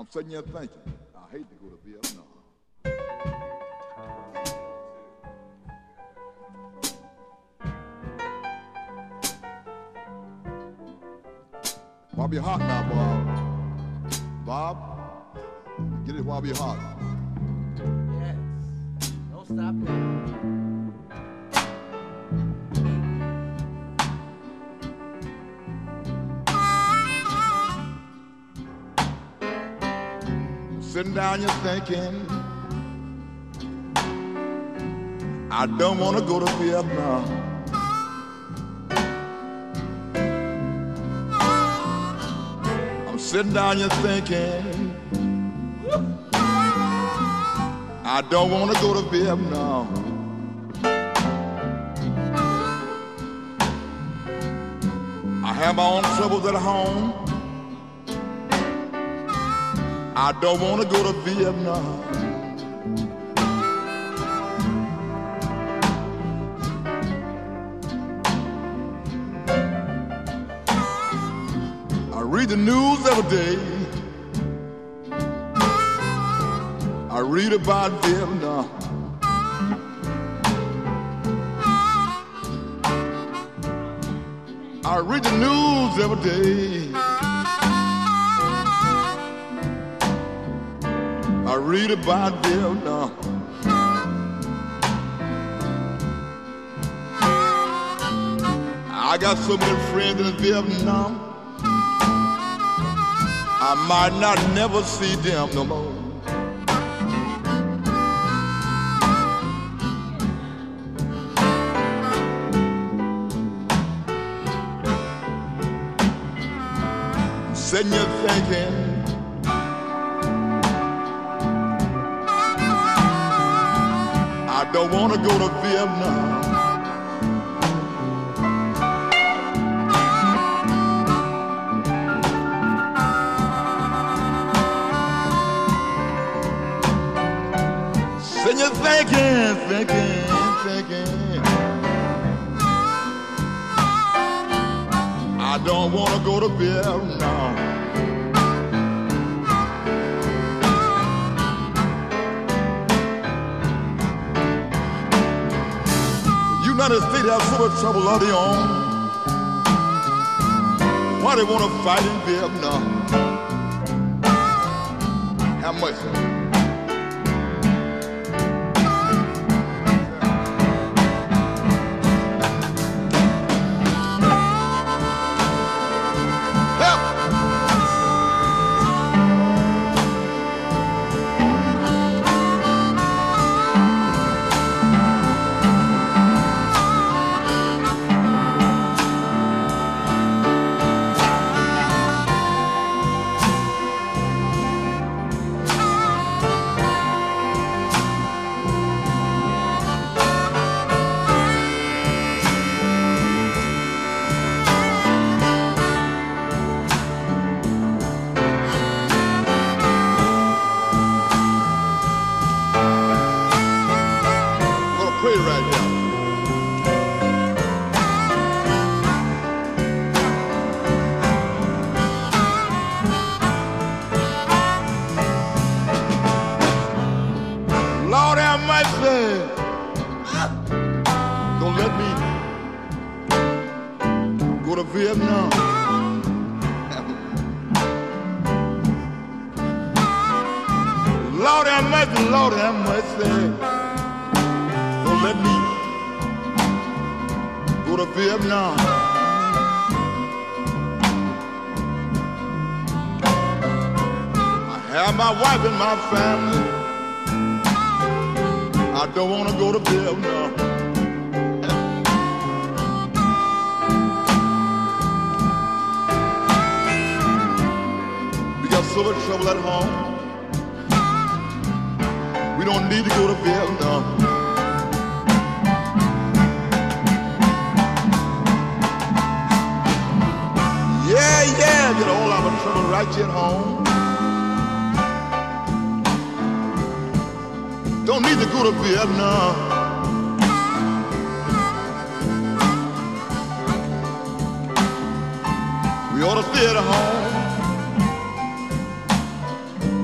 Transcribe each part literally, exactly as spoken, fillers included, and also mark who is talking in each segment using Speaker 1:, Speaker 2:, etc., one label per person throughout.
Speaker 1: I'm sitting here thinking, I hate to go to Vietnam. While be hot now, Bob. Bob, get it while be hot.
Speaker 2: Yes. Don't stop now.
Speaker 1: Sitting down, you're thinking, I don't want to go to Vietnam. I'm sitting down, you're thinking, I don't want to go to Vietnam. I have my own troubles at home. I don't want to go to Vietnam. I read the news every day. I read about Vietnam. I read the news every day. I read about Vietnam. I got so many friends in Vietnam, I might not never see them no more. Sitting here thinking, I don't want to go to Vietnam. Sitting here thinking, thinking, thinking, I don't want to go to Vietnam. United States have so much trouble of their own. Why they want to fight in Vietnam? How much? Pray right now. Lord have mercy. Don't let me go to Vietnam. Lord have mercy, Lord have mercy. Let me go to Vietnam. I have my wife and my family. I don't want to go to Vietnam. We got so much trouble at home. We don't need to go to Vietnam. Yeah, yeah, get all our trouble right here at home. Don't need to go to Vietnam. We ought to stay at home.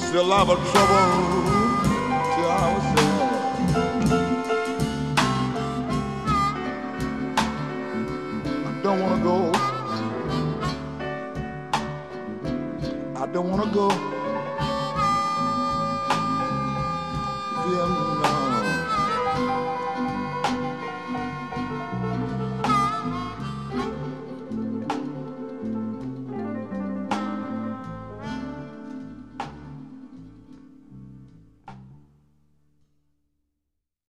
Speaker 1: still a lot of trouble to ourselves. I don't wanna go. I don't wanna go.